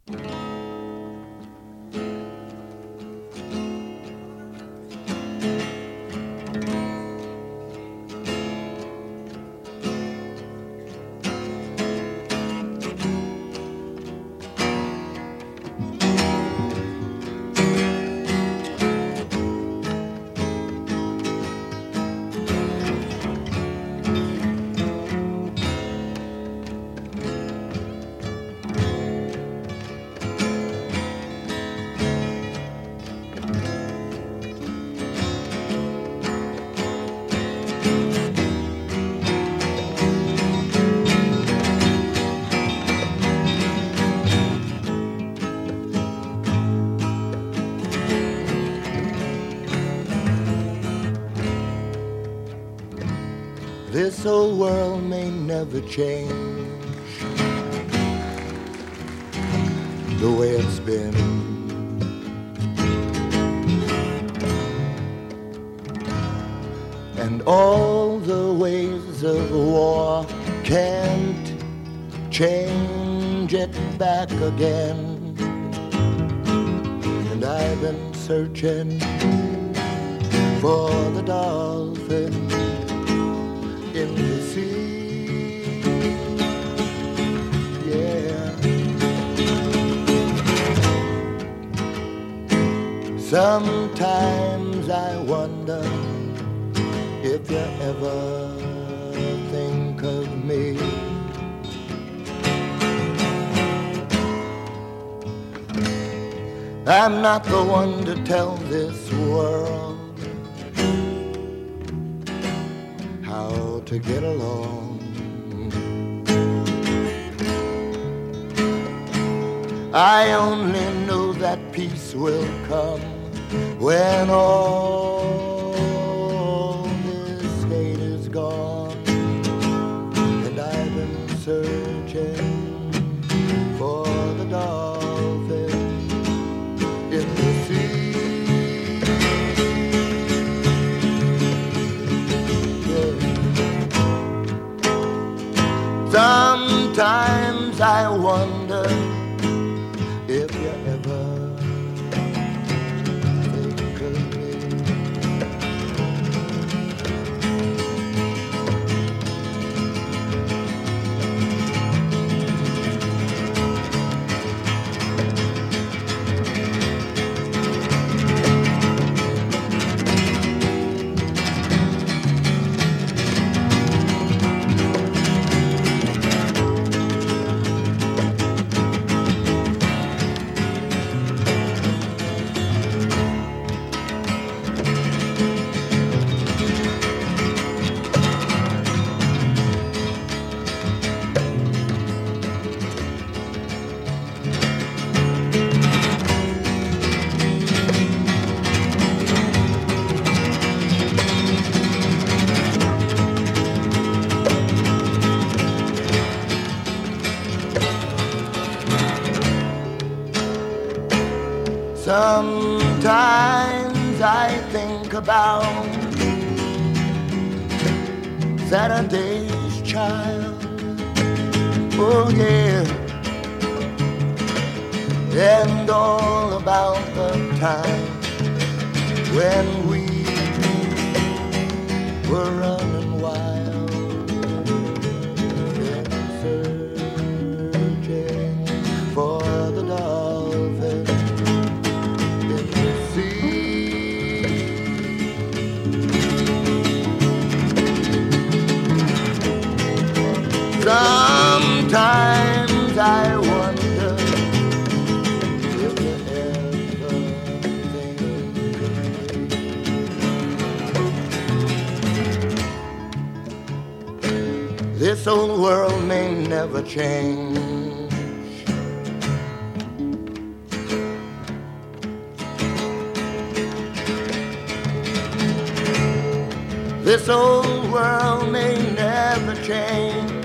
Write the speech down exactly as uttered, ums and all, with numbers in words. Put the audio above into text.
This old world may never change the way it's been. And all the ways of war can't change it back again. And I've been searching for the dolphin in the sea, yeah. Sometimes I wonder if you ever think of me. I'm not the one to tell this world how to get along. I only know that peace will come when all this hate is gone. And I've been searching for the dolphin in the sea. Sometimes I wonder if you ever think of me. Sometimes I think about Saturday's Child, oh yeah, and all about the time when we were running wild and searching for the dolphin. Sometimes I wonder if you ever think of me. This old world may never change. This old world may never change.